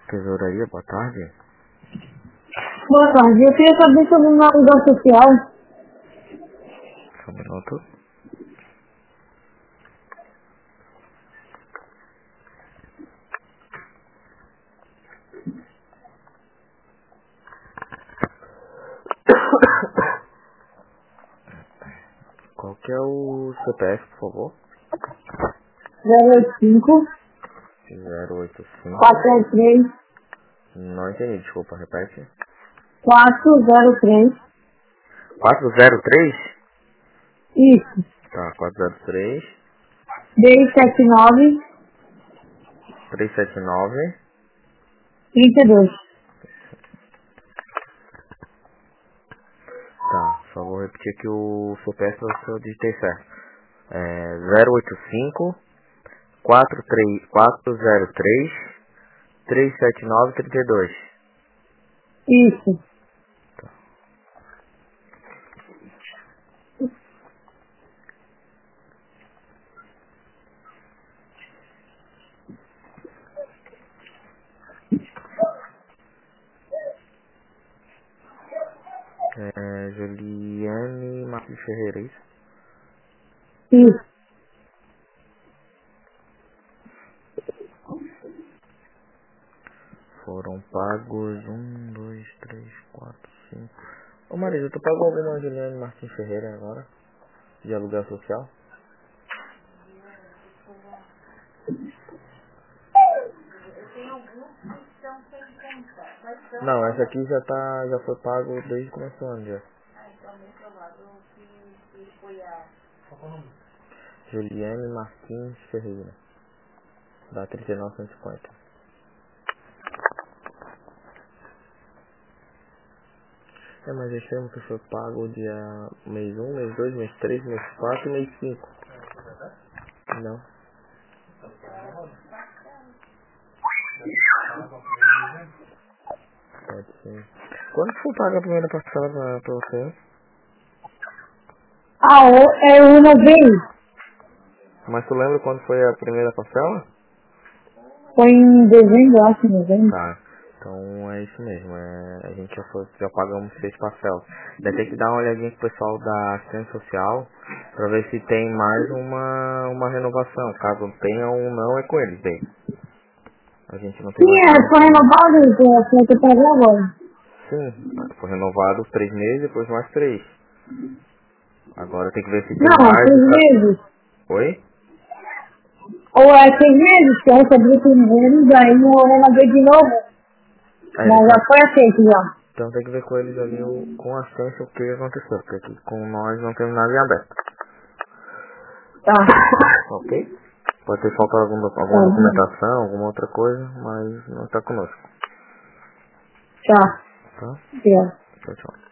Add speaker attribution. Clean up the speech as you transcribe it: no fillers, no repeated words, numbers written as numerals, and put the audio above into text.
Speaker 1: Tesouraria, boa tarde.
Speaker 2: Boa tarde, eu queria saber sobre uma aluguel social.
Speaker 1: Só um minuto. Qual que é o CPF, por favor?
Speaker 2: 085
Speaker 1: 085.
Speaker 2: 403
Speaker 1: Não entendi, desculpa, repete.
Speaker 2: 403.
Speaker 1: 403?
Speaker 2: Isso.
Speaker 1: Tá, 403
Speaker 2: 379
Speaker 1: 379.
Speaker 2: 32.
Speaker 1: Tá, só vou repetir aqui o CPF para ver se eu digitei certo. 085 403 379 32.
Speaker 2: Isso.
Speaker 1: Juliane Martins Ferreira, é isso?
Speaker 2: Isso.
Speaker 1: Foram pagos 1, 2, 3, 4, 5. Ô Marisa, tu pagou alguma Juliane Martins Ferreira agora? De aluguel social? Não, essa aqui já foi pago desde o começo do ano já. Juliane Martins Ferreira. Da 3950. Mas esse ano que foi pago dia mês 1, mês 2, mês 3, mês 4 e mês 5. Não. Pode ser. Quando foi paga a primeira parcela pra você?
Speaker 2: É uma vez.
Speaker 1: Mas tu lembra quando foi a primeira parcela?
Speaker 2: Foi em dezembro, acho, em novembro.
Speaker 1: Tá. Então é isso mesmo. A gente já pagamos 6 parcelas. Ainda tem que dar uma olhadinha com o pessoal da assistência social pra ver se tem mais uma renovação. Caso tenha ou não, é com eles daí. A gente não tem
Speaker 2: Sim,
Speaker 1: mais
Speaker 2: foi
Speaker 1: nada.
Speaker 2: renovado, eu tô pagando agora.
Speaker 1: Sim, foi renovado os 3 meses, depois mais 3. Agora tem que ver se tem
Speaker 2: Não,
Speaker 1: mais.
Speaker 2: 6 meses.
Speaker 1: Oi?
Speaker 2: Ou é 6 meses que eu recebi os primeiros, aí eu renovei de novo. Mas já foi aceito já.
Speaker 1: Então tem que ver com eles ali com a assistência o que aconteceu, porque aqui com nós não temos nada em aberto.
Speaker 2: Tá.
Speaker 1: Ok? Pode ter faltado alguma documentação, alguma outra coisa, mas não está conosco.
Speaker 2: Tá.
Speaker 1: Tá?
Speaker 2: Obrigado.
Speaker 1: Tchau, tchau.